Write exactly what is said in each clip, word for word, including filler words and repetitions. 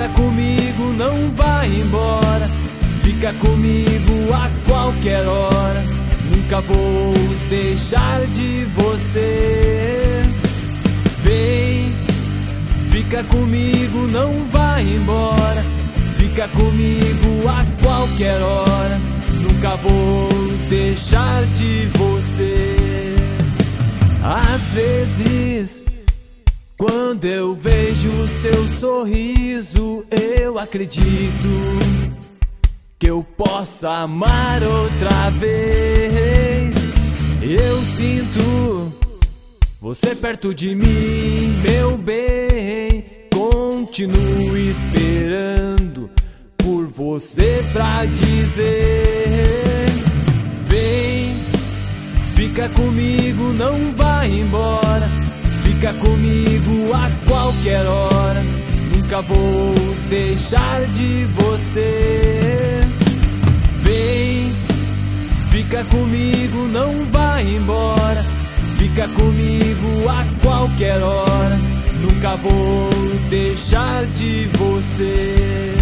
Fica comigo, não vai embora. Fica comigo a qualquer hora. Nunca vou deixar de você. Vem, fica comigo, não vai embora. Fica comigo a qualquer hora. Nunca vou deixar de você. Às vezes, quando eu vejo o seu sorriso, eu acredito que eu possa amar outra vez. Eu sinto você perto de mim, meu bem. Continuo esperando por você pra dizer: vem, fica comigo, não vai embora. Fica comigo a qualquer hora. Nunca vou deixar de você. Vem, fica comigo, não vai embora. Fica comigo a qualquer hora. Nunca vou deixar de você.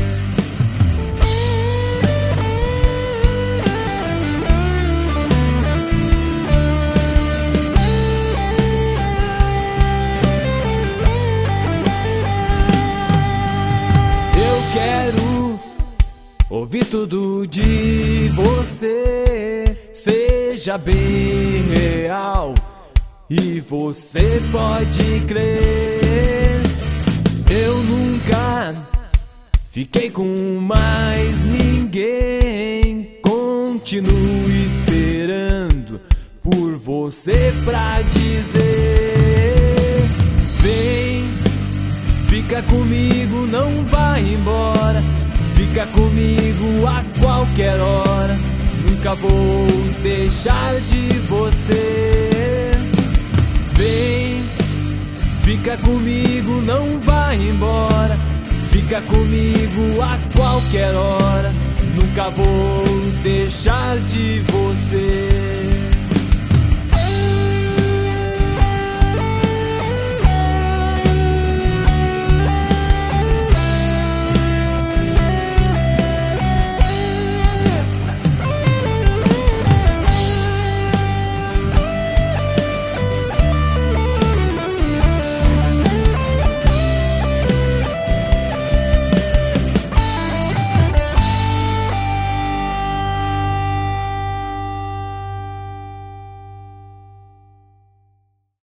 Ouvir tudo de você, seja bem real, e você pode crer. Eu nunca fiquei com mais ninguém. Continuo esperando por você pra dizer: vem, fica comigo, não vai embora. Fica comigo a qualquer hora. Nunca vou deixar de você. Vem, fica comigo, não vai embora. Fica comigo a qualquer hora. Nunca vou deixar de você.